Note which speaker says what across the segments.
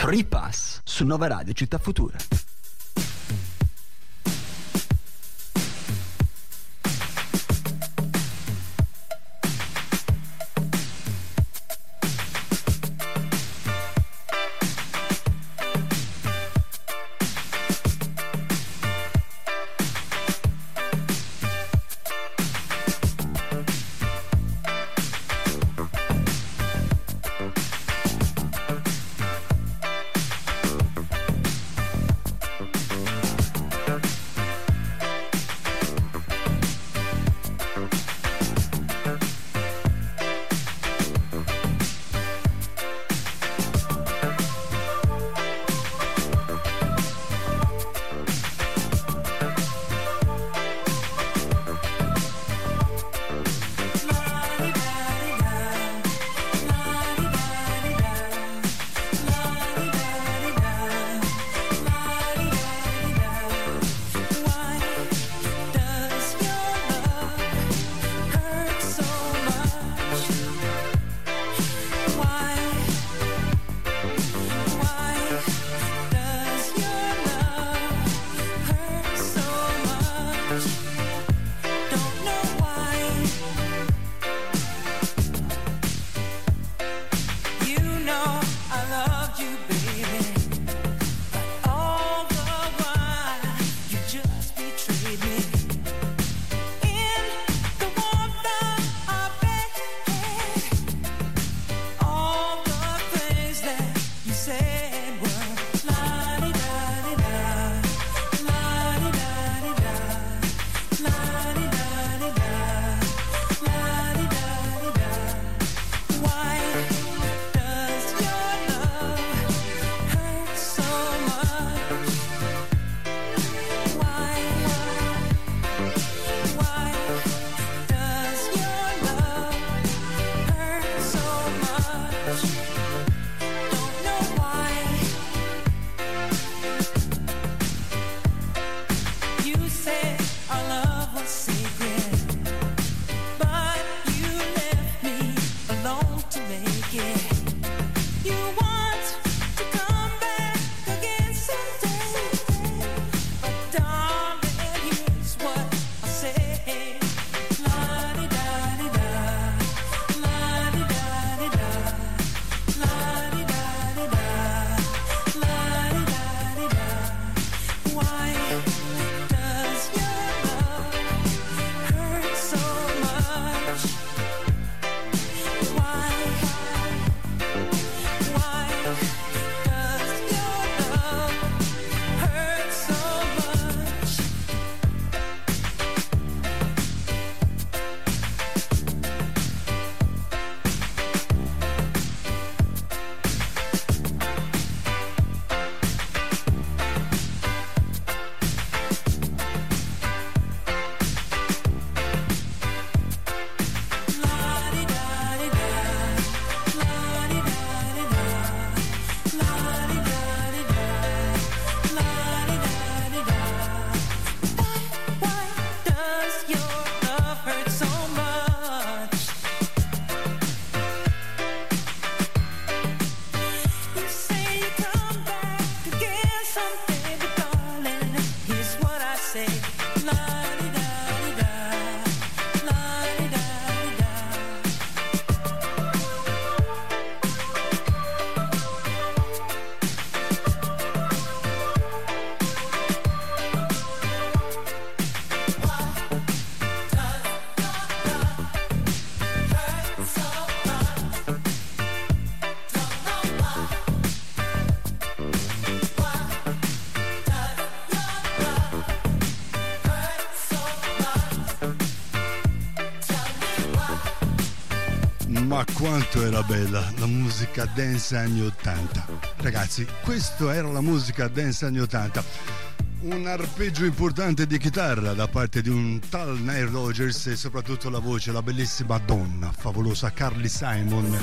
Speaker 1: Free Pass su Nova Radio Città Futura.
Speaker 2: Ma quanto era bella la musica dance anni 80. Ragazzi, questo era la musica dance anni 80. Un arpeggio importante di chitarra da parte di un tal Nile Rodgers e soprattutto la voce, la bellissima donna, favolosa Carly Simon.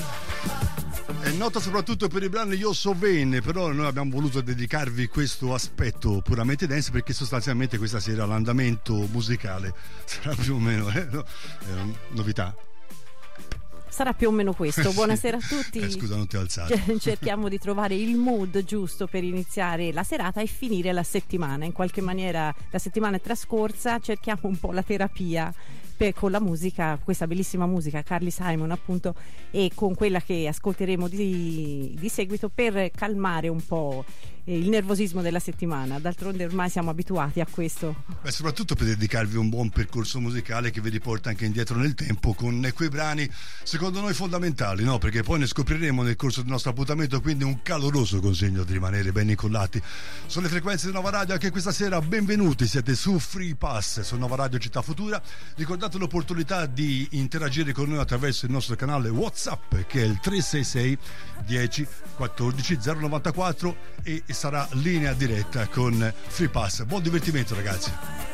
Speaker 2: È nota soprattutto per i brani Io So Bene, però noi abbiamo voluto dedicarvi questo aspetto puramente dance perché sostanzialmente questa sera l'andamento musicale sarà più o meno novità.
Speaker 3: Sarà più o meno questo. Buonasera a tutti.
Speaker 2: Scusa, non ti ho alzato.
Speaker 3: Cerchiamo di trovare il mood giusto per iniziare la serata e finire la settimana. In qualche maniera la settimana è trascorsa, cerchiamo un po' la terapia con la musica, questa bellissima musica, Carly Simon appunto, e con quella che ascolteremo di seguito per calmare un po' il nervosismo della settimana. D'altronde ormai siamo abituati a questo.
Speaker 2: Beh, soprattutto per dedicarvi un buon percorso musicale che vi riporta anche indietro nel tempo con quei brani secondo noi fondamentali, no? Perché poi ne scopriremo nel corso del nostro appuntamento, quindi un caloroso consiglio di rimanere ben incollati sulle frequenze di Nova Radio anche questa sera. Benvenuti, siete su Free Pass su Nova Radio Città Futura. Ricordate l'opportunità di interagire con noi attraverso il nostro canale WhatsApp, che è il 366 10 14 094, e sarà linea diretta con Free Pass. Buon divertimento, ragazzi.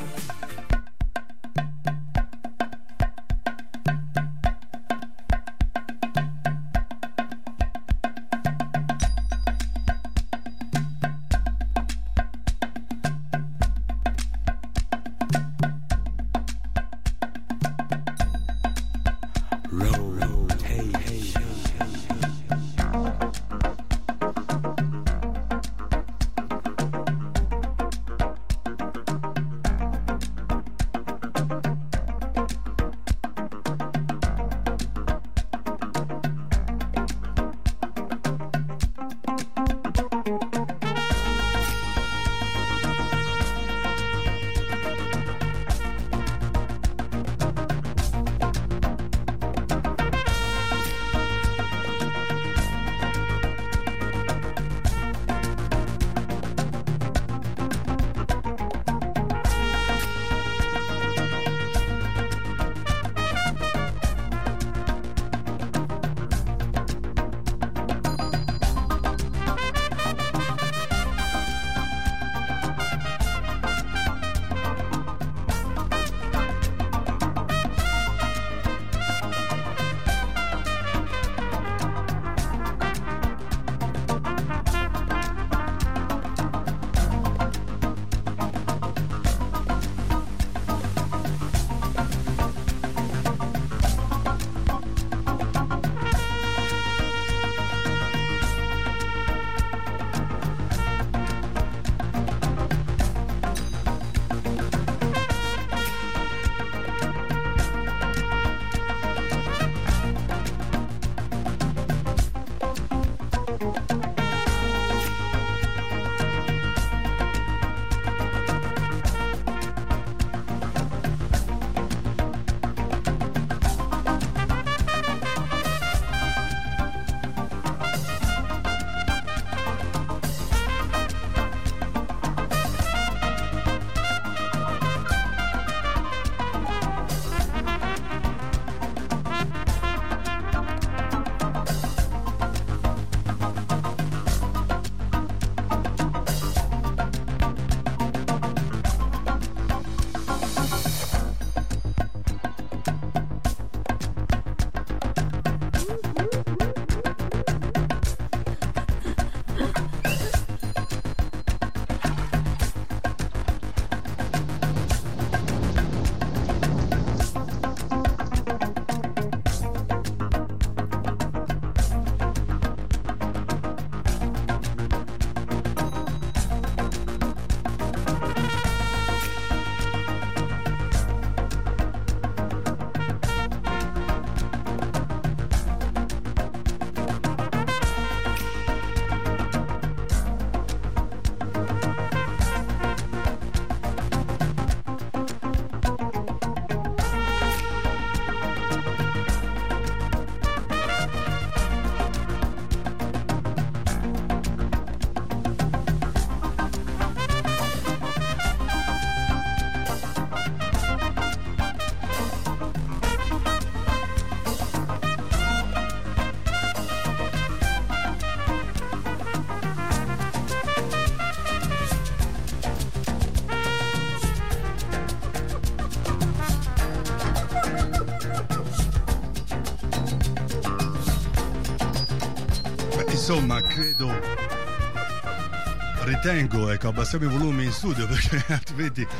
Speaker 2: Insomma, ritengo, ecco, abbassiamo i volumi in studio perché altrimenti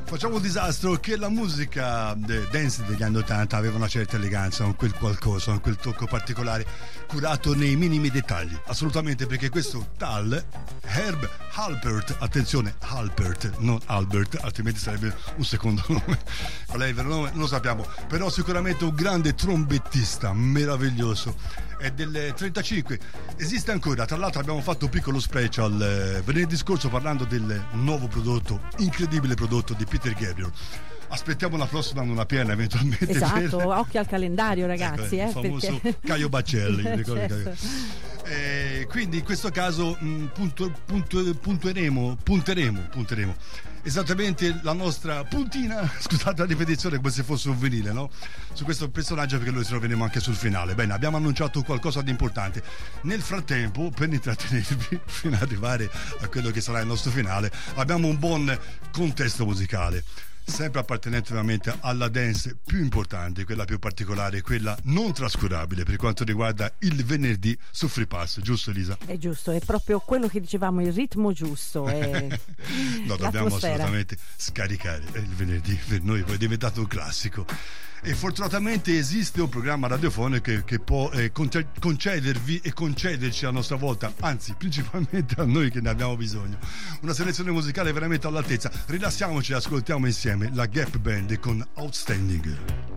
Speaker 2: Facciamo un disastro che la musica dance degli anni 80 aveva una certa eleganza, un quel qualcosa, un quel tocco particolare, curato nei minimi dettagli. Assolutamente, perché questo tal Herb Alpert, attenzione, Alpert, non Albert, altrimenti sarebbe un secondo nome. Qual è il vero nome? Non lo sappiamo, però sicuramente un grande trombettista, meraviglioso. È del 35, esiste ancora. Tra l'altro abbiamo fatto un piccolo special venerdì scorso parlando del nuovo prodotto, incredibile prodotto di Peter Gabriel. Aspettiamo la prossima luna piena eventualmente.
Speaker 3: Esatto, occhio al calendario ragazzi,
Speaker 2: il famoso
Speaker 3: perché...
Speaker 2: Caio Baccelli.
Speaker 3: Certo.
Speaker 2: Quindi in questo caso punteremo esattamente la nostra puntina, scusate la ripetizione, come se fosse un vinile, no? Su questo personaggio, perché lo ritroveremo anche sul finale. Bene, abbiamo annunciato qualcosa di importante. Nel frattempo, per intrattenervi fino ad arrivare a quello che sarà il nostro finale, abbiamo un buon contesto musicale, sempre appartenente ovviamente alla dance più importante, quella più particolare, quella non trascurabile per quanto riguarda il venerdì su Free Pass, giusto Elisa?
Speaker 3: È giusto, è proprio quello che dicevamo, il ritmo giusto.
Speaker 2: No, dobbiamo assolutamente scaricare il venerdì, per noi poi è diventato un classico. E fortunatamente esiste un programma radiofonico che può concedervi e concederci a nostra volta, anzi principalmente a noi che ne abbiamo bisogno, una selezione musicale veramente all'altezza. Rilassiamoci e ascoltiamo insieme la Gap Band con Outstanding.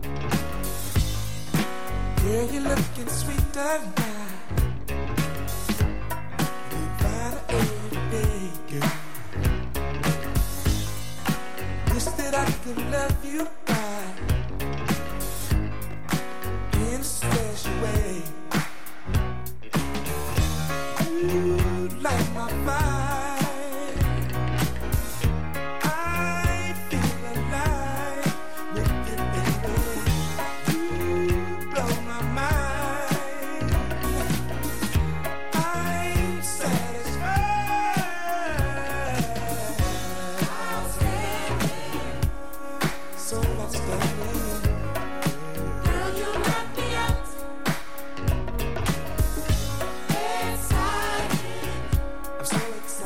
Speaker 4: Yeah, you're looking sweeter now. You got every day, girl. Wish that I could love you right in a special way. You light my fire. I feel alive with you, baby. You blow my mind. I'm satisfied. So outstanding.
Speaker 5: Girl, you knock me out. Excited.
Speaker 4: I'm so excited.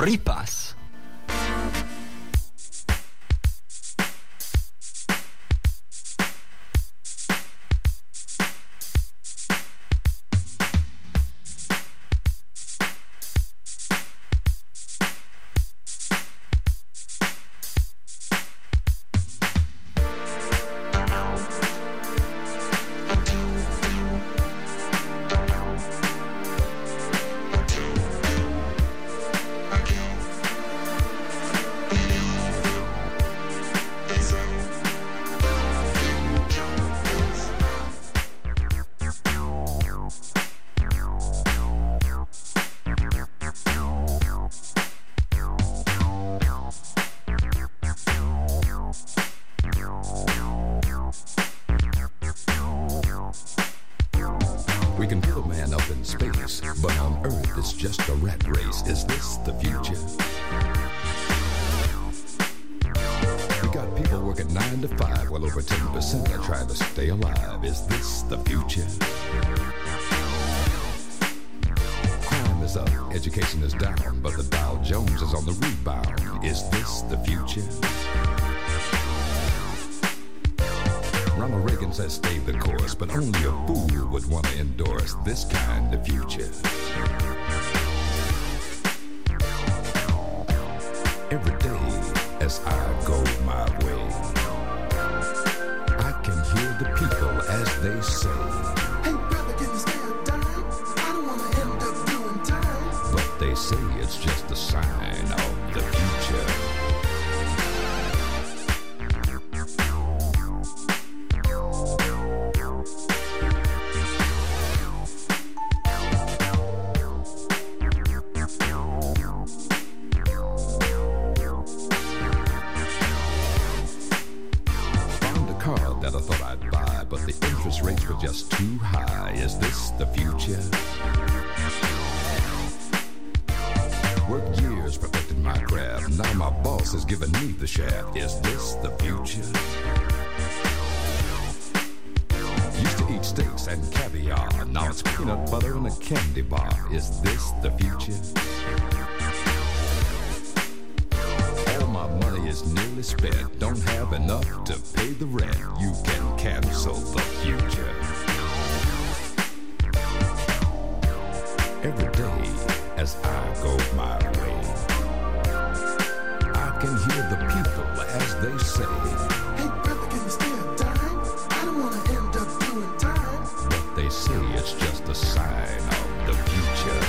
Speaker 1: Free Pass.
Speaker 6: We can put a man up in space, but on Earth it's just a rat race. Is this the future? We got people working 9 to 5, while over 10% are trying to stay alive. Is this the future? Crime is up, education is down, but the Dow Jones is on the rebound. Is this the future? Ronald Reagan says stay the course, but only a fool would want to endorse this kind of future. Every day as I go my way, I can hear the people as they say,
Speaker 4: Hey brother, can you stay a dime? I don't want to end up doing time.
Speaker 6: but they say it's just a sign of the future. Just too high. Is this the future? Worked years perfecting my craft. Now my boss is giving me the shaft. Is this the future? Used to eat steaks and caviar. Now it's peanut butter and a candy bar. Is this the future? All my money is nearly spent. Don't have enough to pay the rent. You can cancel the future. Every day as I go my way, I can hear the people as they say,
Speaker 4: Hey brother, can you stay a dime? I don't want to end up doing time.
Speaker 6: but they say it's just a sign of the future.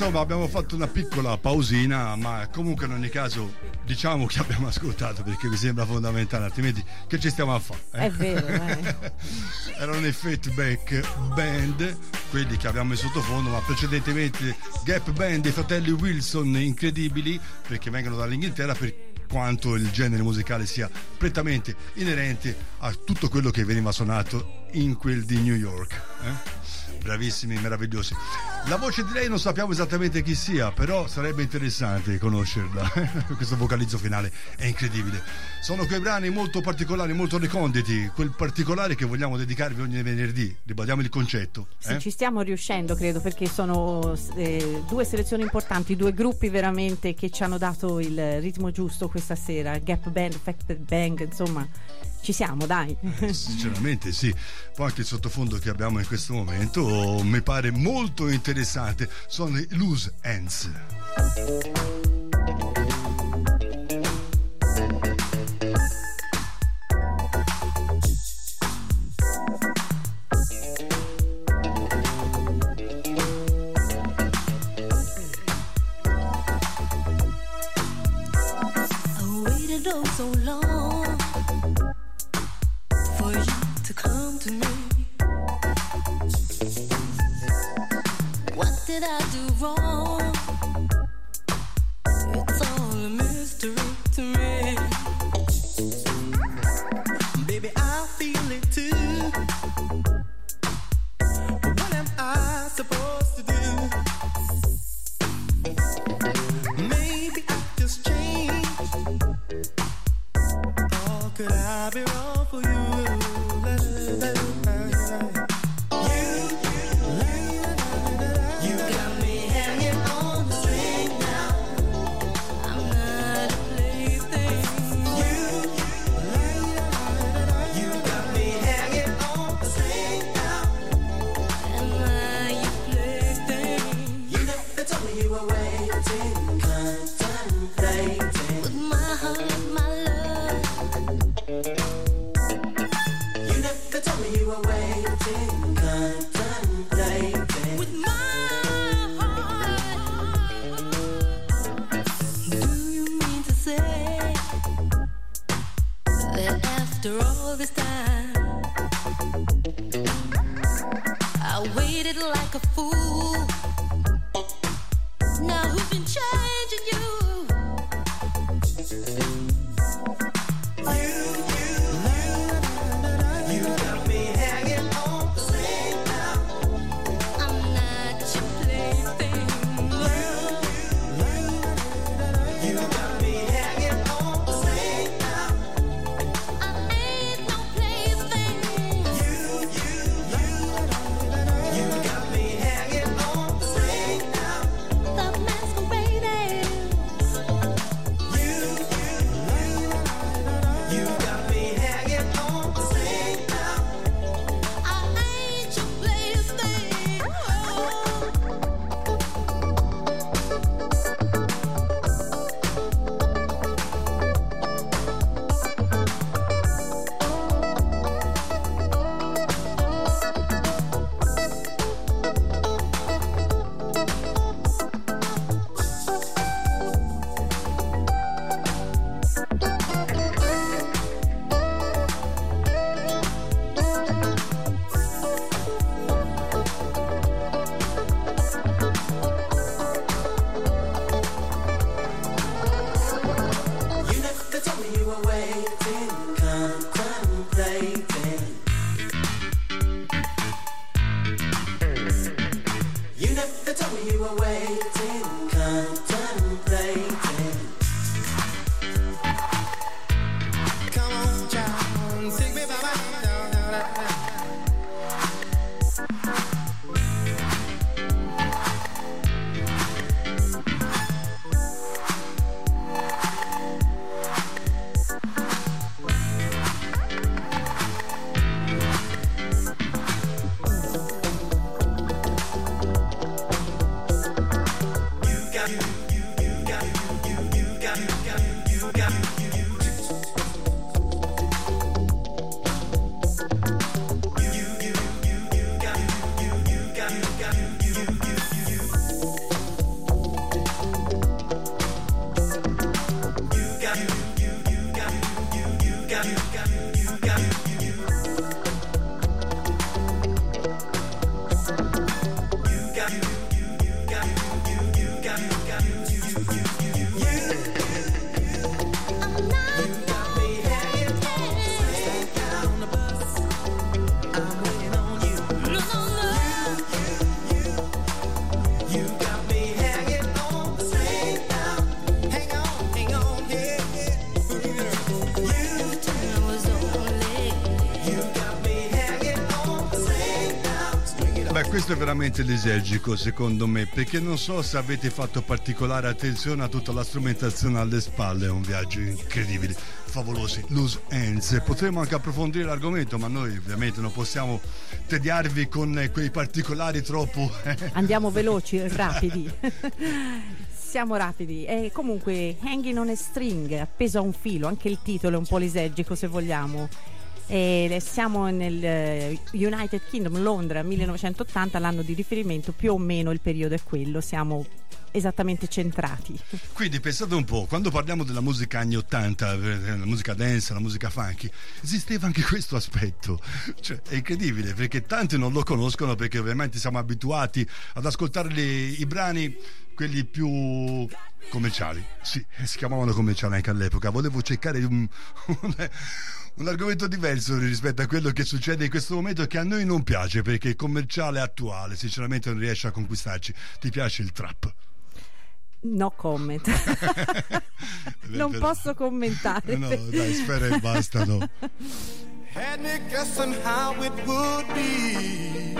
Speaker 2: insomma abbiamo fatto una piccola pausina, ma comunque in ogni caso diciamo che abbiamo ascoltato, perché mi sembra fondamentale, altrimenti che ci stiamo a fare?
Speaker 3: È vero,
Speaker 2: Erano i Fatback Band, quelli che abbiamo in sottofondo, ma precedentemente Gap Band, i fratelli Wilson, incredibili perché vengono dall'Inghilterra, per quanto il genere musicale sia prettamente inerente a tutto quello che veniva suonato in quel di New York. Bravissimi, meravigliosi. La voce di lei non sappiamo esattamente chi sia, però sarebbe interessante conoscerla. Questo vocalizzo finale è incredibile. Sono quei brani molto particolari, molto reconditi, quel particolare che vogliamo dedicarvi ogni venerdì. Ribadiamo il concetto.
Speaker 3: Sì, ci stiamo riuscendo, credo, perché sono due selezioni importanti, due gruppi veramente che ci hanno dato il ritmo giusto questa sera. Gap Band, Fatback Band, insomma, ci siamo, dai.
Speaker 2: Sinceramente sì. Poi anche il sottofondo che abbiamo in questo momento mi pare molto interessante. Sono i Loose Ends.
Speaker 5: I waited oh so long for you to come to me. What did I do wrong? It's all a mystery to me. Baby, I feel it too. But what am I supposed to do? Maybe I just changed. Or could I be wrong for you? You got me hanging on the string now. I'm not a plaything. You got me hanging on the string now. Am I your plaything? You never told me you were waiting, contemplating. With my heart, my love. You never told me you were waiting, contemplating. With my heart. Do you mean to say that after all this time I waited like a fool? Now who's been changing you? You got me hanging on the string now. I'm not your plaything. You got me hanging on the string now. I ain't no plaything. You got me hanging on the string now. The masquerading. You got me hanging on the string now. I ain't your plaything. You never told me you were waiting, contemplating. You never told me you were waiting, contemplating. Come on, child, take me by my hand.
Speaker 2: Questo è veramente lisergico secondo me, perché non so se avete fatto particolare attenzione a tutta la strumentazione alle spalle. È un viaggio incredibile, favolosi, loose ends. Potremmo anche approfondire l'argomento, ma noi ovviamente non possiamo tediarvi con quei particolari troppo
Speaker 3: andiamo veloci, rapidi. Siamo rapidi. E comunque Hanging on a String, appeso a un filo, anche il titolo è un po' lisergico se vogliamo. E siamo nel United Kingdom, Londra, 1980, l'anno di riferimento, più o meno il periodo è quello, siamo esattamente centrati.
Speaker 2: Quindi pensate un po', quando parliamo della musica anni 80, la musica dance, la musica funky, esisteva anche questo aspetto, cioè è incredibile, perché tanti non lo conoscono, perché ovviamente siamo abituati ad ascoltare i brani, quelli più commerciali, sì, si chiamavano commerciali anche all'epoca. Volevo cercare un argomento diverso rispetto a quello che succede in questo momento, che a noi non piace, perché il commerciale attuale sinceramente non riesce a conquistarci. Ti piace il trap?
Speaker 3: No comment. Non posso commentare.
Speaker 2: No, dai, spera e basta, no.
Speaker 4: Had me guessing how it would be.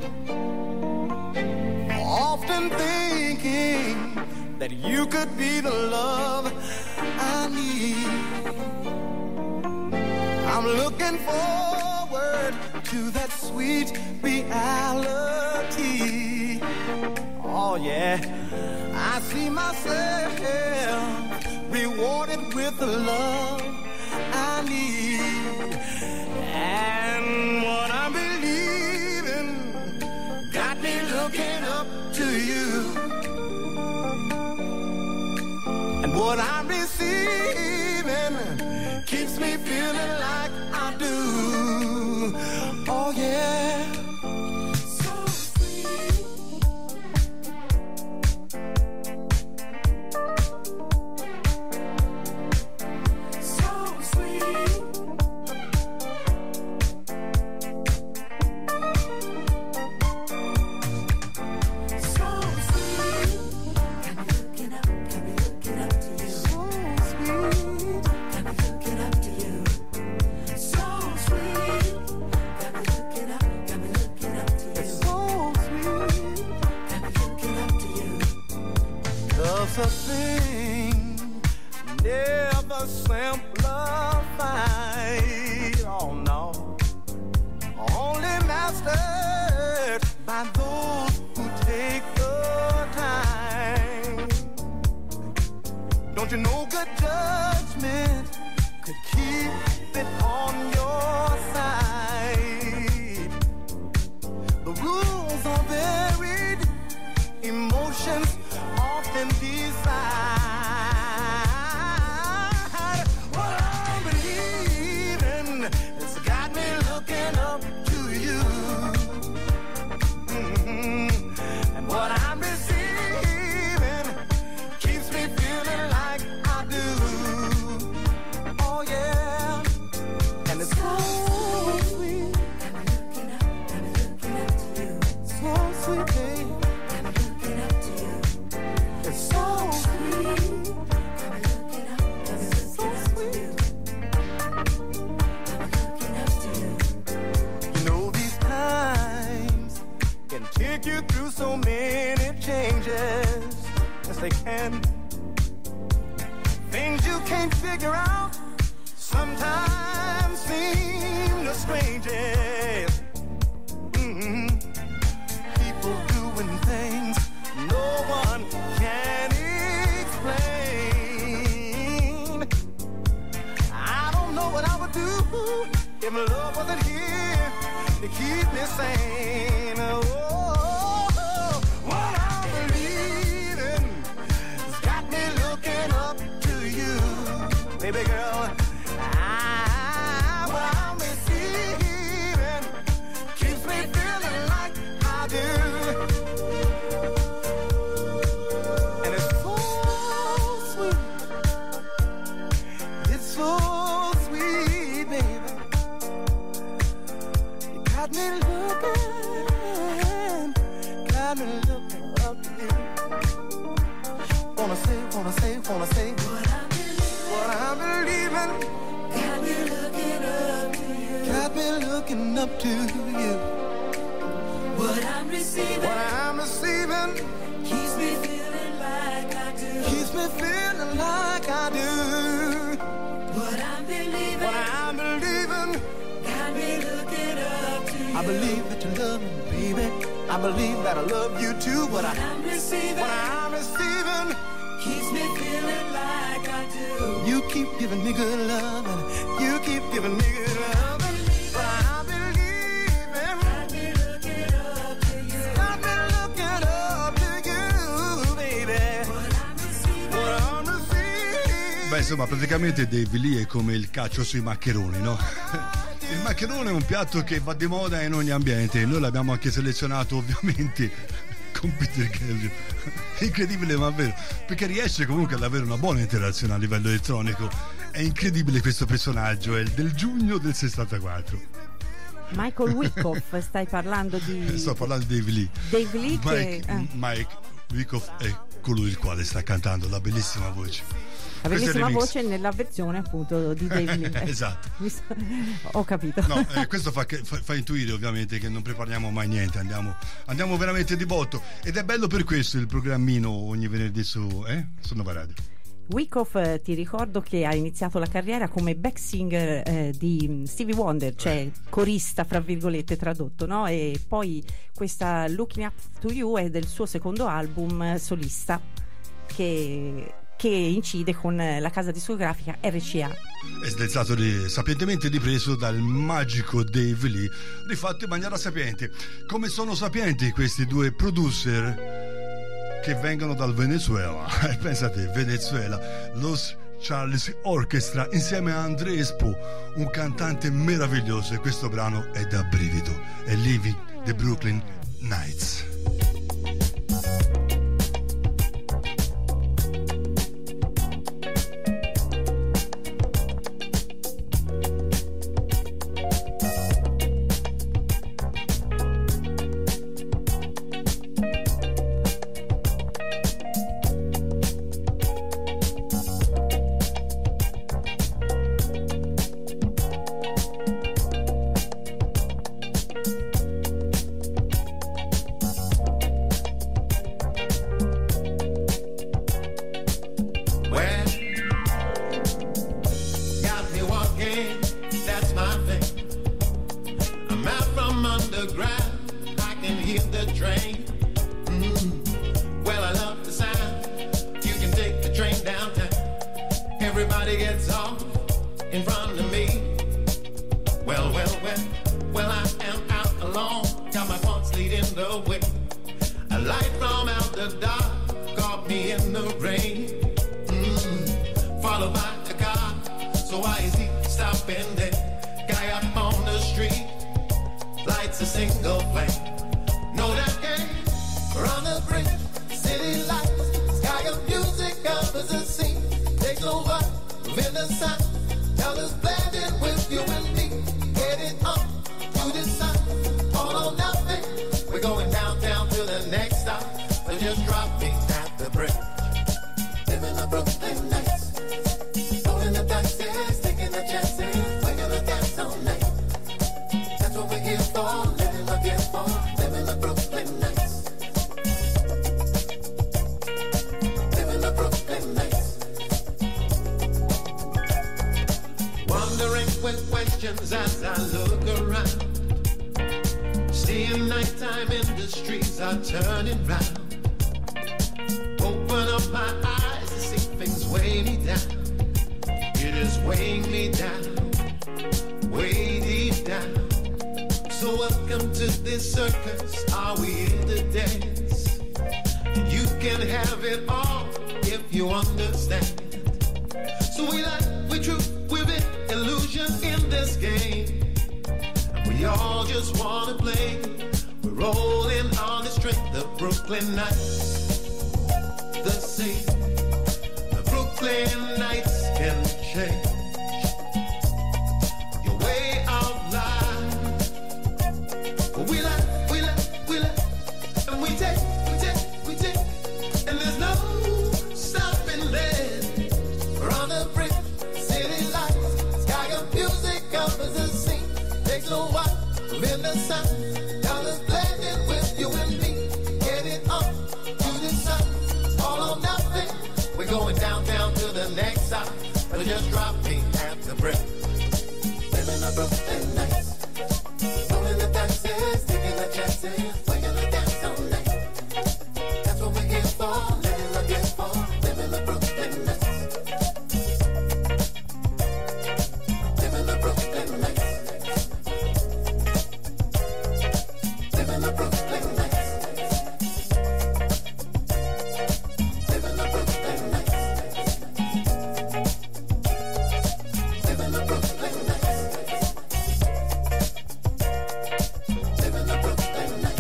Speaker 4: Often thinking that you could be the love I need. I'm looking forward to that sweet reality. Oh yeah, I see myself rewarded with the love I need. And what I'm believing got me looking up to you. And what I'm receiving keeps me feeling like I do. Oh yeah. So sweet. So sweet. So sweet. Got me looking up to you. So sweet. Got me looking up to you. So sweet. Got me looking up to you. So sweet. Got me looking up to you. Love's a thing never simplified. Oh no. Only mastered by those who take the time. Don't you know good judgment could keep it on your side? The rules are varied, emotions often decide. What I'm believing has got me looking up to you. And what I'm receiving keeps me feeling like I do. Oh yeah. And it's so sweet. Got me looking up to you. So sweet, babe. Got me looking up to you. It's so sweet. Got me looking up to you. So sweet. Got me looking up to you. You know these times can take you through so many changes. Yes, they can. Things you can't figure out sometimes seem the strangest. People doing things no one can explain. I don't know what I would do if love wasn't here to keep me sane. Oh, what I'm believing has got me looking up to you, baby girl. What I'm receiving keeps me feeling like I do. And it's so what I'm believing. Got me looking up to you.
Speaker 5: What I'm receiving keeps me feeling like I do. What I'm believing got me looking up to you.
Speaker 4: I believe that you love me, baby. I believe that I love you too. What I'm receiving
Speaker 5: keeps me feeling like I do.
Speaker 4: You keep giving me good love, and you keep giving me good love. But I believe in.
Speaker 5: Got me looking up to you.
Speaker 4: Got me looking up to you, baby. What I'm receiving.
Speaker 2: Beh, insomma, praticamente Dave Lee è come il calcio sui maccheroni, no? Il maccherone è un piatto che va di moda in ogni ambiente. Noi l'abbiamo anche selezionato, ovviamente, con Peter Gabriel. Incredibile ma vero, perché riesce comunque ad avere una buona interazione a livello elettronico. È incredibile questo personaggio, è del giugno del 64.
Speaker 3: Michael Wyckoff, stai parlando di...
Speaker 2: Sto parlando di Dave Lee.
Speaker 3: Dave Lee
Speaker 2: Mike Wyckoff è colui il quale sta cantando la bellissima voce.
Speaker 3: La bellissima voce nella versione appunto di Dave Lee.
Speaker 2: Esatto.
Speaker 3: Ho capito.
Speaker 2: No, questo fa intuire ovviamente che non prepariamo mai niente, andiamo veramente di botto, ed è bello per questo il programmino ogni venerdì su Nova Radio.
Speaker 3: Wyckoff, ti ricordo che ha iniziato la carriera come back singer di Stevie Wonder, cioè corista fra virgolette tradotto, no? E poi questa Looking Up to You è del suo secondo album solista che incide con la casa discografica RCA.
Speaker 2: È stato sapientemente ripreso dal magico Dave Lee, rifatto in maniera sapiente. Come sono sapienti questi due producer che vengono dal Venezuela. Pensate, Venezuela, Los Charles Orchestra insieme a Andrés Po, un cantante meraviglioso, e questo brano è da brivido, è Living the Brooklyn Nights.
Speaker 4: And there's no stop.
Speaker 7: downtown to the next stop. But just drop me at the brick. Living the Brooklyn nights. Rolling the taxis, taking the chances. We're gonna dance all night. That's what we're here for. Living the dance for. Living the Brooklyn nights. Living the Brooklyn nights. Living the Brooklyn nights. Living the Brooklyn nights. Living the Brooklyn nights. Living the Brooklyn nights.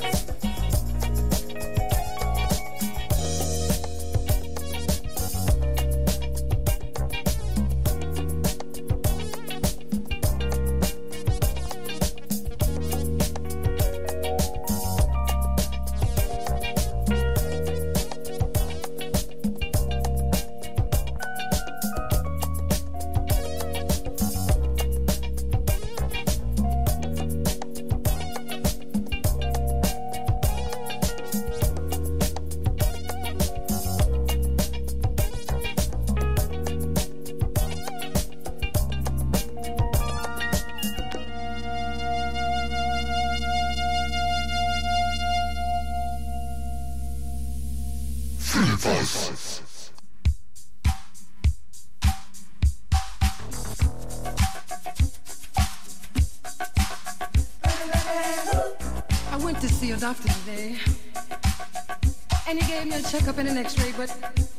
Speaker 8: I went to see a doctor today, and he gave me a checkup and an x-ray, but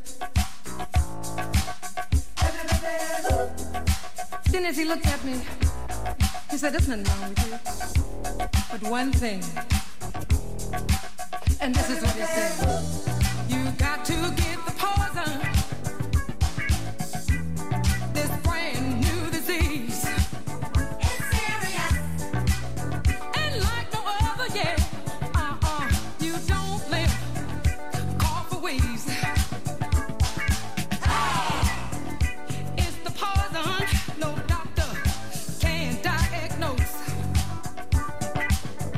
Speaker 8: then as he looked at me, he said, there's nothing wrong with you, but one thing, and this is what he said: you got to get the poison, this brand new disease. Yeah, you don't live, call for wheeze. It's the poison, no doctor can diagnose.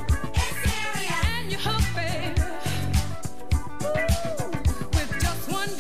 Speaker 8: It's serious, and you're hooked, babe, with just one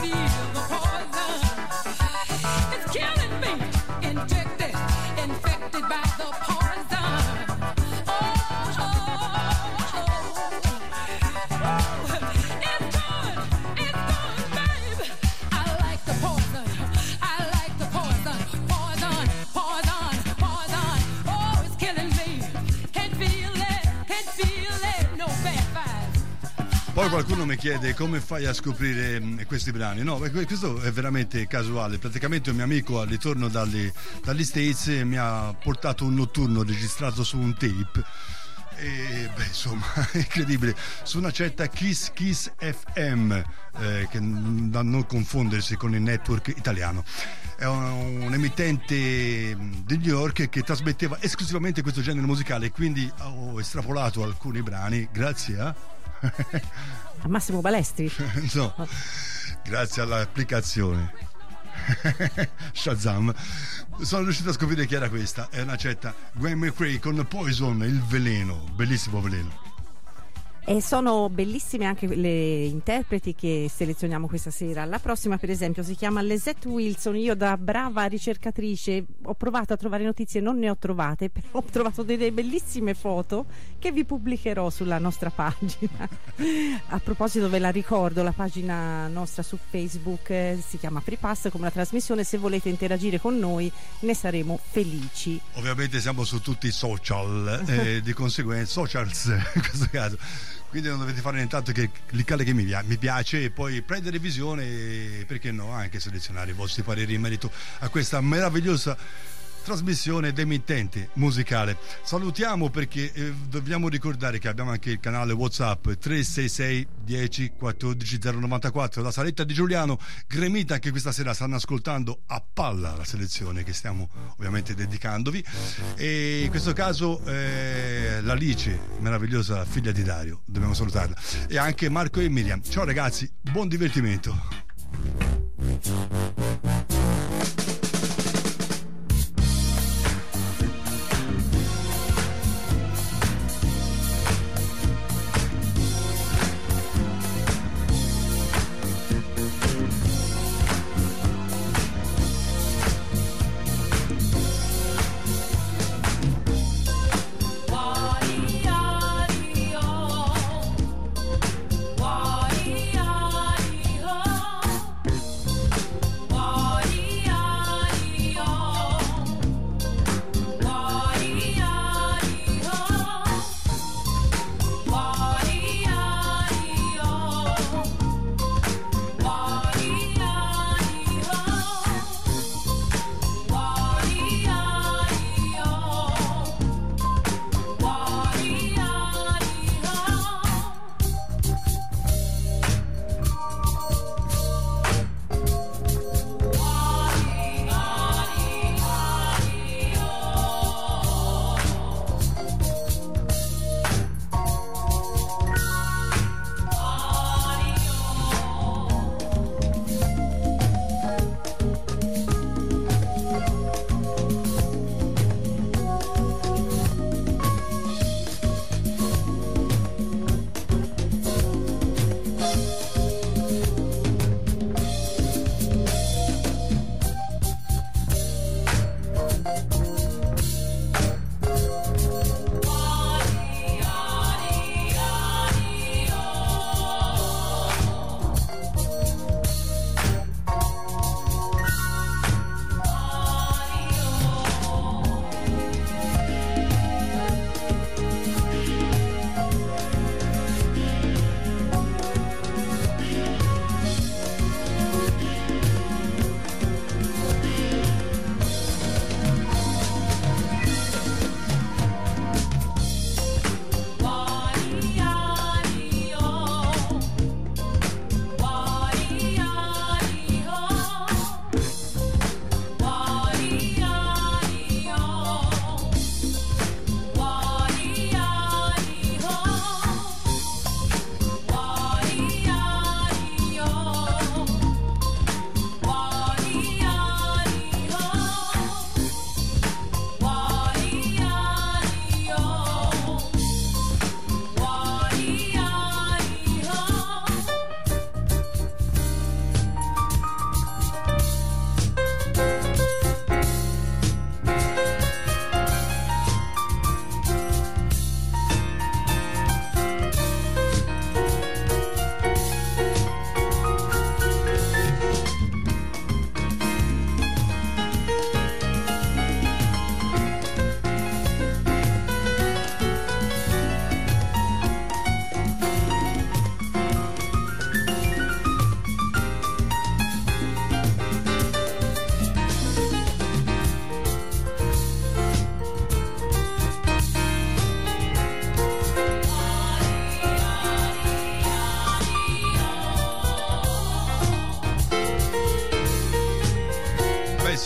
Speaker 8: feel the poison. It's killing me, infected by the poison. Oh, oh, oh, oh. It's gone, babe. I like the poison. I like the poison. Poison, poison, poison. Oh, it's killing me. Can't feel it, no bad vibes.
Speaker 2: Poi qualcuno mi chiede come fai a scoprire questi brani. No, questo è veramente casuale. Praticamente un mio amico al ritorno dagli States mi ha portato un notturno registrato su un tape. E beh, insomma, è incredibile. Su una certa Kiss FM, che da non confondersi con il network italiano. È un emittente di New York che trasmetteva esclusivamente questo genere musicale, quindi ho estrapolato alcuni brani grazie a
Speaker 3: Massimo Balestri.
Speaker 2: no, grazie all'applicazione Shazam sono riuscito a scoprire chi era questa. È una certa Gwen McCrae con Poison, il veleno, bellissimo veleno.
Speaker 3: E sono bellissime anche le interpreti che selezioniamo questa sera. La prossima, per esempio, si chiama Lisette Wilson. Io, da brava ricercatrice, ho provato a trovare notizie, non ne ho trovate, però ho trovato delle bellissime foto che vi pubblicherò sulla nostra pagina. A proposito, ve la ricordo, la pagina nostra su Facebook si chiama Free Pass, come la trasmissione. Se volete interagire con noi, ne saremo felici.
Speaker 2: Ovviamente siamo su tutti i social, di conseguenza socials in questo caso, quindi non dovete fare nient'altro che cliccare che mi piace e poi prendere visione e, perché no, anche selezionare i vostri pareri in merito a questa meravigliosa trasmissione d'emittente musicale. Salutiamo, perché dobbiamo ricordare che abbiamo anche il canale WhatsApp 366 10 14 094, la saletta di Giuliano Gremita, che questa sera stanno ascoltando a palla la selezione che stiamo ovviamente dedicandovi, e in questo caso l'Alice, meravigliosa figlia di Dario, dobbiamo salutarla, e anche Marco e Miriam. Ciao ragazzi, buon divertimento.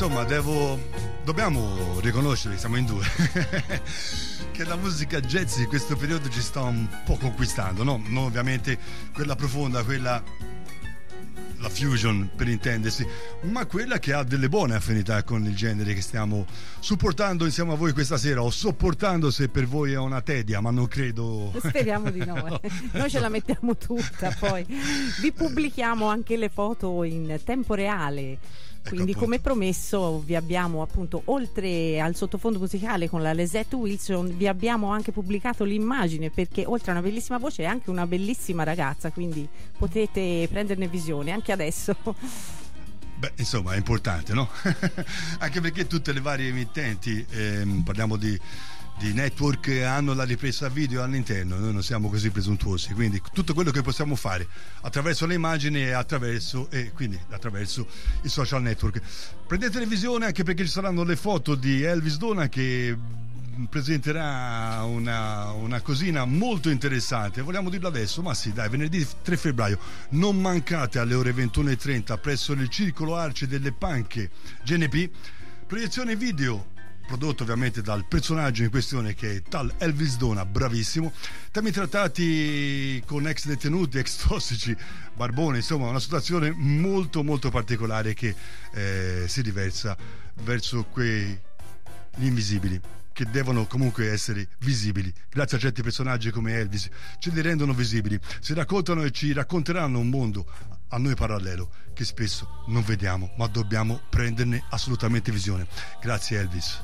Speaker 2: insomma dobbiamo riconoscere, siamo in due, che la musica jazz in questo periodo ci sta un po' conquistando, no? Non ovviamente quella profonda, la fusion per intendersi, ma quella che ha delle buone affinità con il genere che stiamo supportando insieme a voi questa sera, o sopportando se per voi è una tedia, ma non credo.
Speaker 3: Speriamo di no. Noi ce la mettiamo tutta, poi vi pubblichiamo anche le foto in tempo reale. Quindi
Speaker 2: appunto,
Speaker 3: come promesso vi abbiamo appunto, oltre al sottofondo musicale con la Lisette Wilson, vi abbiamo anche pubblicato l'immagine, perché oltre a una bellissima voce è anche una bellissima ragazza, quindi potete prenderne visione anche adesso.
Speaker 2: Beh, insomma, è importante, no? Anche perché tutte le varie emittenti, parliamo di network, hanno la ripresa video all'interno. Noi non siamo così presuntuosi, quindi tutto quello che possiamo fare attraverso le immagini e quindi attraverso i social network. Prendete televisione, anche perché ci saranno le foto di Elvis Dona, che presenterà una cosina molto interessante. Vogliamo dirlo adesso? Ma sì, dai, venerdì 3 febbraio non mancate alle ore 21:30 presso il Circolo Arci delle Panche GNP, proiezione video prodotto ovviamente dal personaggio in questione, che è tal Elvis Dona, bravissimo. Temi trattati con ex detenuti, ex tossici, barboni, insomma una situazione molto molto particolare che si riversa verso quegli invisibili, che devono comunque essere visibili. Grazie a certi personaggi come Elvis ce li rendono visibili, si raccontano e ci racconteranno un mondo a noi parallelo che spesso non vediamo, ma dobbiamo prenderne assolutamente visione. Grazie Elvis.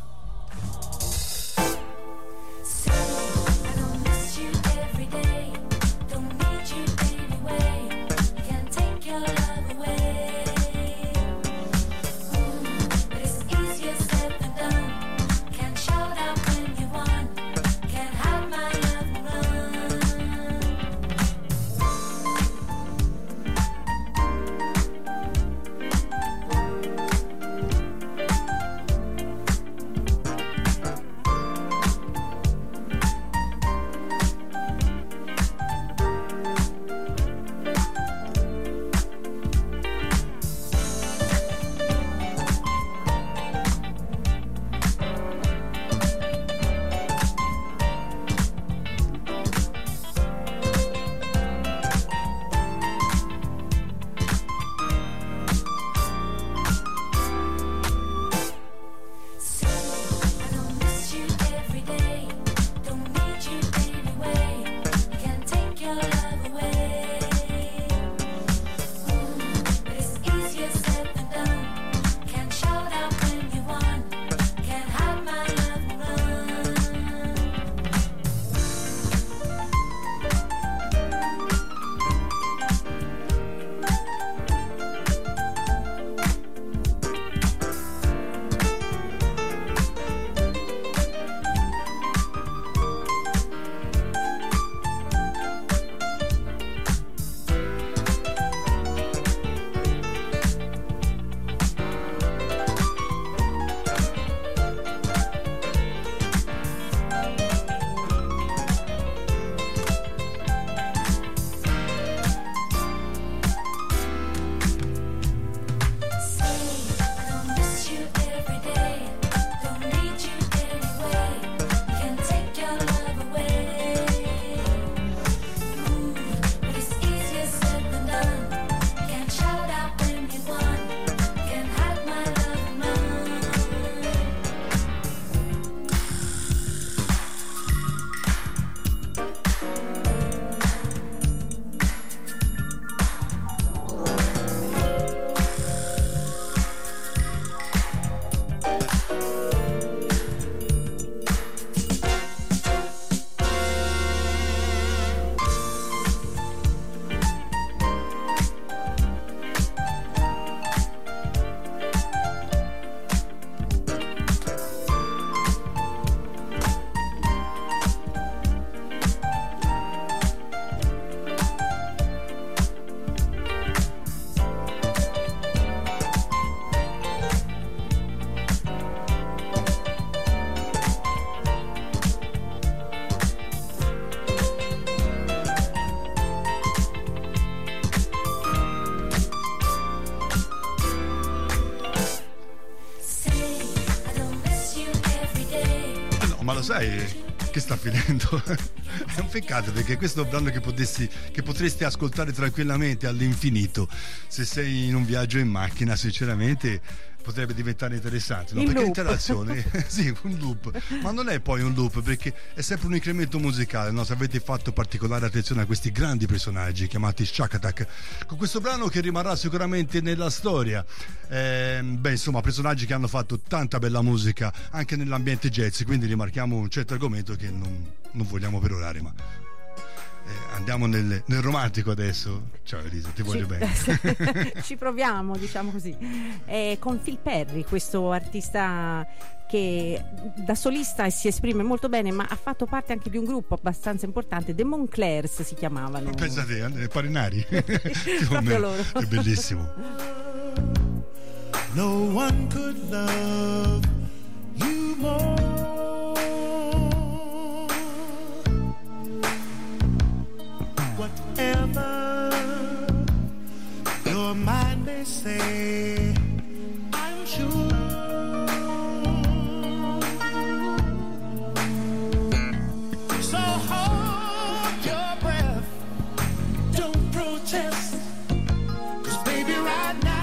Speaker 2: lo sai che sta finendo. È un peccato, perché questo è un brano che potresti ascoltare tranquillamente all'infinito se sei in un viaggio in macchina. Sinceramente potrebbe diventare interessante, no?
Speaker 3: Il
Speaker 2: Perché
Speaker 3: loop.
Speaker 2: l'interazione sì, un loop, ma non è poi un loop, perché è sempre un incremento musicale, no? Se avete fatto particolare attenzione a questi grandi personaggi chiamati Shakatak, con questo brano che rimarrà sicuramente nella storia, insomma, personaggi che hanno fatto tanta bella musica anche nell'ambiente jazz, quindi rimarchiamo un certo argomento che non vogliamo perorare, ma andiamo nel romantico adesso. Ciao Elisa, ti voglio bene.
Speaker 3: Ci proviamo, diciamo così. Con Phil Perry, questo artista che da solista si esprime molto bene, ma ha fatto parte anche di un gruppo abbastanza importante, The Monclers si chiamavano.
Speaker 2: Pensate, Parinari.
Speaker 3: Proprio loro.
Speaker 2: È bellissimo.
Speaker 7: No one could love you more. Whatever your mind may say, I'm sure so hold your breath, don't protest, 'cause baby right now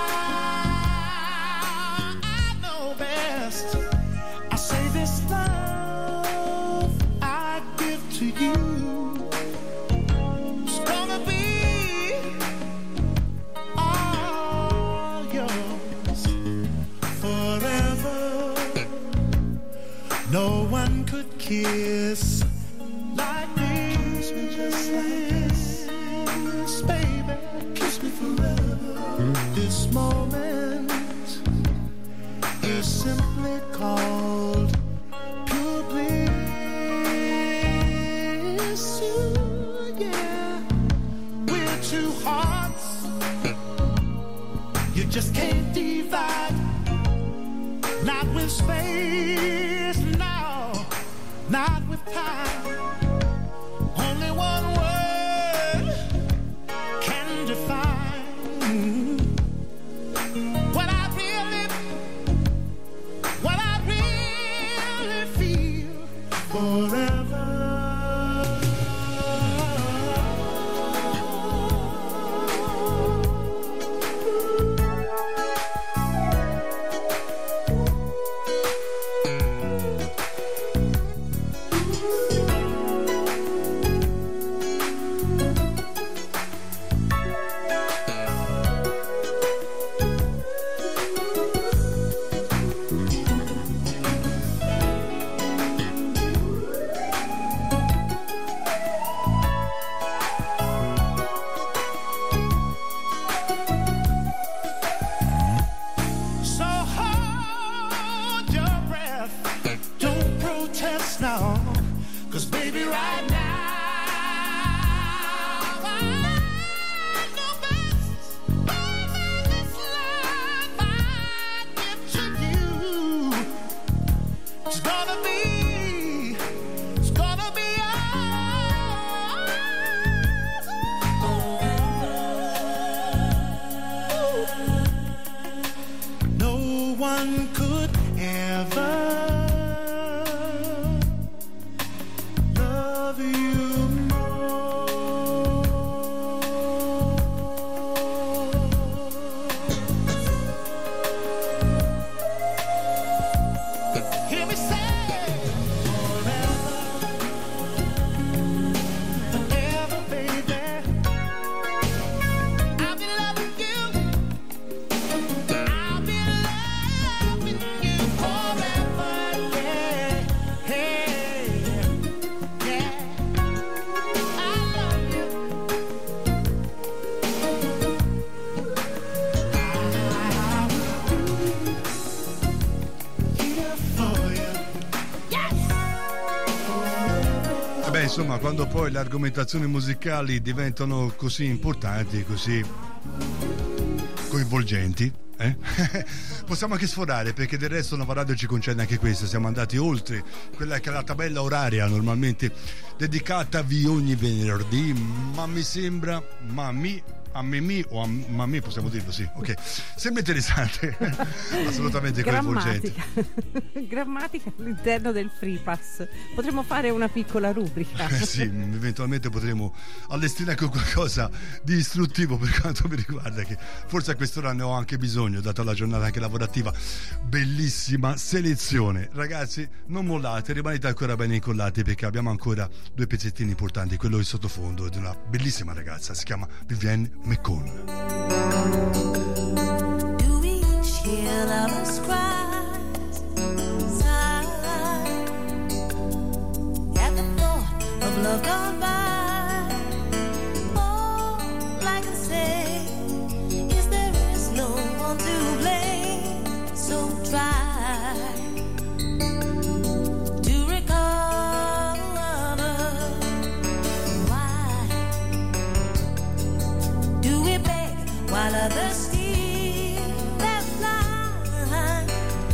Speaker 7: I know best. I say this love I give to you, it's gonna be all yours forever. No one could kiss like this, just like this, baby. Kiss me forever. This moment is simply called pure bliss. Ooh, yeah, we're two hearts you just can't divide, not with space, no, not with time. Only one word can define what I really feel forever. So hold your breath, don't protest now, 'cause baby right now I know best. Baby, this love I give to you, it's gonna be yours forever. No one could ever love you more. Hear me say forever, forever, baby. I've been loving you, I'll be loving you forever, yeah, hey, yeah, I love you. I will be here for you.
Speaker 2: Vabbè, insomma, quando poi le argomentazioni musicali diventano così importanti, così coinvolgenti, possiamo anche sforare, perché del resto Nova Radio ci concede anche questo. Siamo andati oltre quella che è la tabella oraria normalmente dedicatavi ogni venerdì, ma mi a Mimì o a Mamì, possiamo dirlo, sì, ok. Sembra interessante, assolutamente coinvolgente.
Speaker 3: Grammatica all'interno del Free Pass. Potremmo fare una piccola rubrica.
Speaker 2: Sì, eventualmente potremo allestire anche qualcosa di istruttivo per quanto mi riguarda, che forse a quest'ora ne ho anche bisogno, data la giornata anche lavorativa. Bellissima selezione, ragazzi, non mollate, rimanete ancora bene incollati, perché abbiamo ancora due pezzettini importanti. Quello in sottofondo di una bellissima ragazza, si chiama Vivienne McCone.
Speaker 5: Do we each hear lovers' cries? Sigh at the thought of love gone by. All I can say is there is no one to blame. So try to recover. Why do we beg while others steal their blind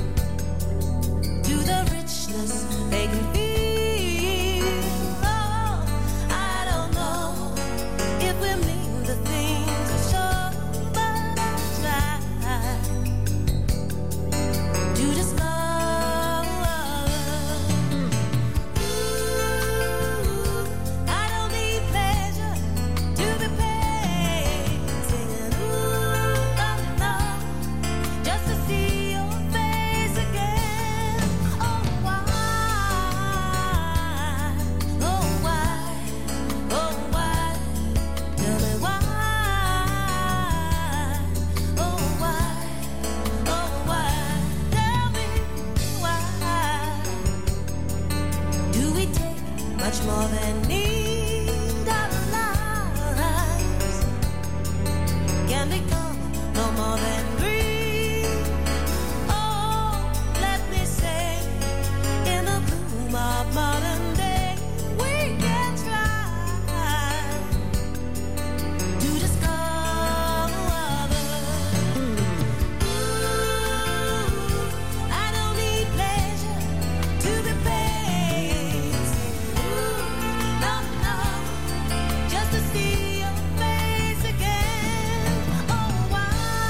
Speaker 5: to the richness they can feel? Oh, I don't know if we mean the things we show, but I try to discover. Ooh, I don't need pleasure to be paid. Singing ooh, no, no, just to see your face again. Oh why, oh why, oh why, tell me why, oh why, tell me why. Do we take much more than need our lives? Can become no more than dream. Oh, let me say, in the bloom of modern day, we can try to discover. Ooh, I don't need pleasure to be paid. Ooh, no, no, just to see your face again. Oh why,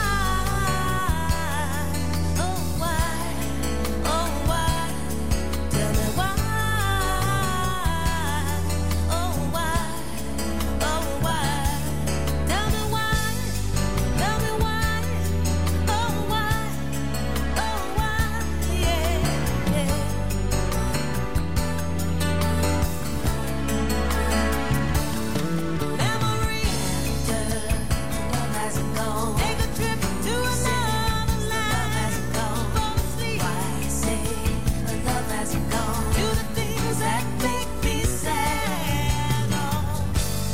Speaker 5: tell me why. Oh why, tell me why, tell me why, yeah, yeah. Memory, love hasn't gone. Take a trip to another land. Fall asleep. Why say love hasn't gone? Do the things that make me sad. Oh,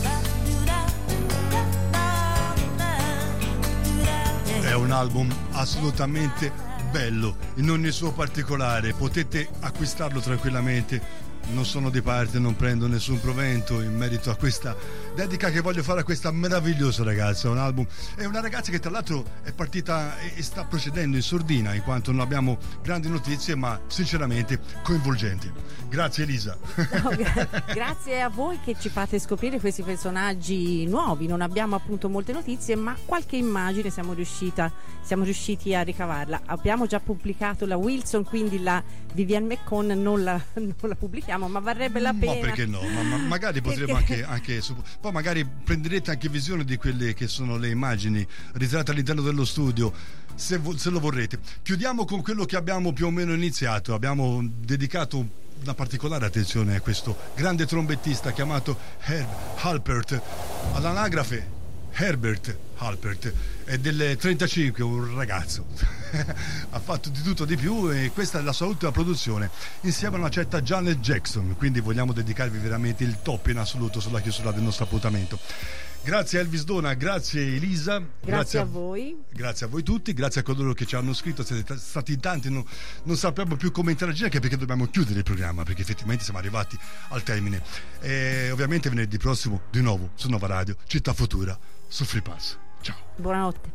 Speaker 2: È un album assolutamente bello in ogni suo particolare, potete acquistarlo tranquillamente. Non sono di parte, non prendo nessun provento in merito a questa dedica che voglio fare a questa meravigliosa ragazza. È un album, è una ragazza che tra l'altro è partita e sta procedendo in sordina, in quanto non abbiamo grandi notizie, ma sinceramente coinvolgenti. Grazie Elisa.
Speaker 3: No, grazie a voi che ci fate scoprire questi personaggi nuovi. Non abbiamo appunto molte notizie, ma qualche immagine siamo riusciti a ricavarla. Abbiamo già pubblicato la Wilson, quindi la Vivienne McCone non la pubblichiamo, ma varrebbe la pena.
Speaker 2: Ma perché no? Ma magari potremo anche poi magari prenderete anche visione di quelle che sono le immagini ritratte all'interno dello studio, se lo vorrete. Chiudiamo con quello che abbiamo più o meno iniziato. Abbiamo dedicato una particolare attenzione a questo grande trombettista chiamato Herb Halpert, all'anagrafe Herbert Halpert, è del 35, un ragazzo ha fatto di tutto di più, e questa è la sua ultima produzione insieme a una certa Janet Jackson, quindi vogliamo dedicarvi veramente il top in assoluto sulla chiusura del nostro appuntamento. Grazie a Elvis Dona, grazie Elisa,
Speaker 3: grazie a voi,
Speaker 2: grazie a voi tutti, grazie a coloro che ci hanno scritto, siete stati tanti, non sappiamo più come interagire, anche perché dobbiamo chiudere il programma, perché effettivamente siamo arrivati al termine. E ovviamente venerdì prossimo di nuovo su Nova Radio Città Futura su Free Pass. Ciao,
Speaker 3: buonanotte.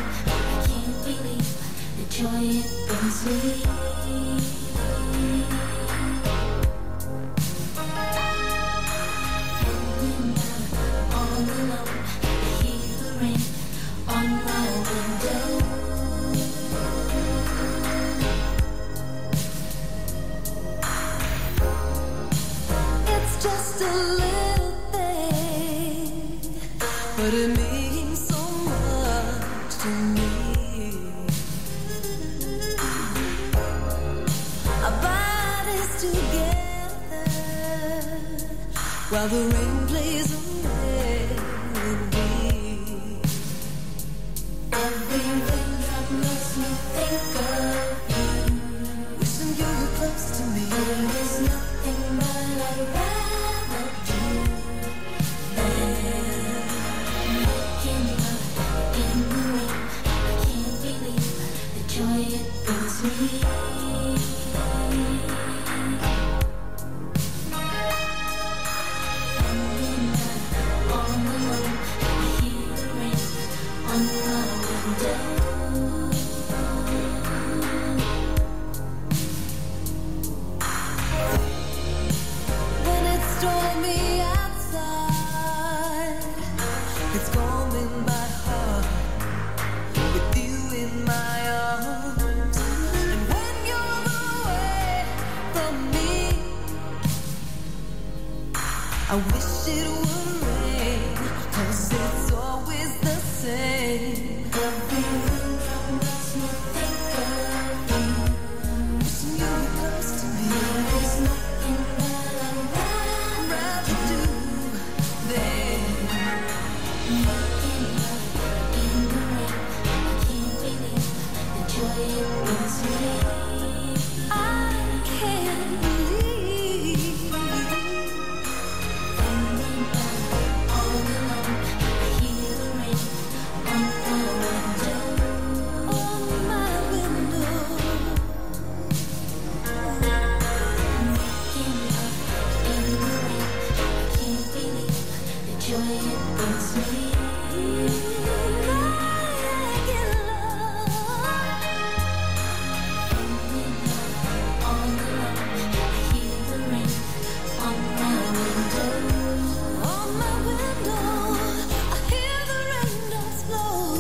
Speaker 5: Joy it brings me. just a little thing, but it means so much to me. Our bodies together while the rain plays away with me. Every raindrop makes me think of you, wishing you were close to me. There is nothing more I'd rather do than making love in the rain. I can't believe the joy it brings me. When it's stormy outside, it's calming my heart with you in my arms. And when you're away from me, I wish it would rain, 'cause it's always the same. Every raindrop makes me think of you, wishing you were close to me. There is nothing that I'd rather do than making love in the rain. I can't believe the joy it brings me. I can't believe finding love all alone. I hear the rain on my window, on my window. Making love in the rain. I can't believe the joy it brings me. Making love, finding love all alone. I hear the rain on my window, on my window. I hear the raindrops flow.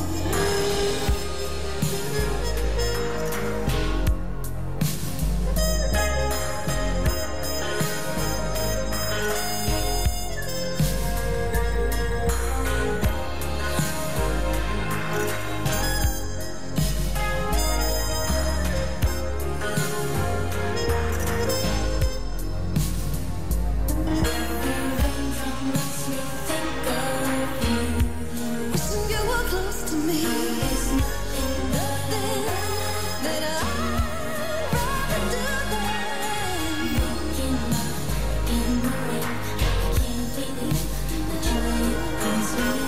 Speaker 5: Wishing you were close to me. There's nothing that I'd rather do than making love in the rain. I can't believe the joy it brings me.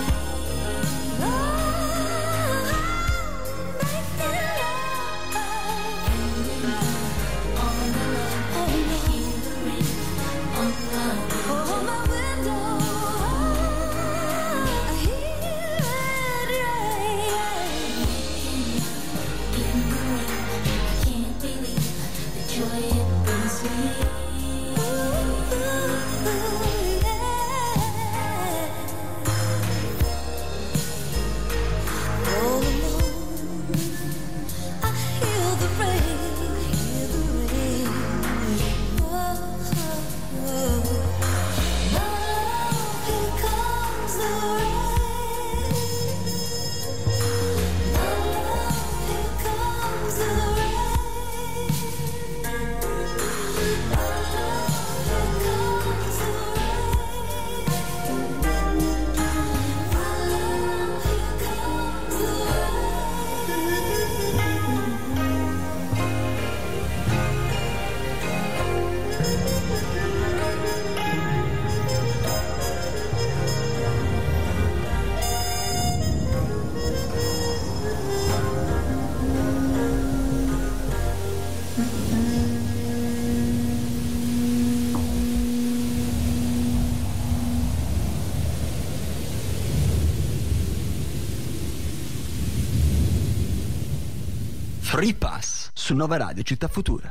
Speaker 1: Free Pass su Nova Radio Città Futura.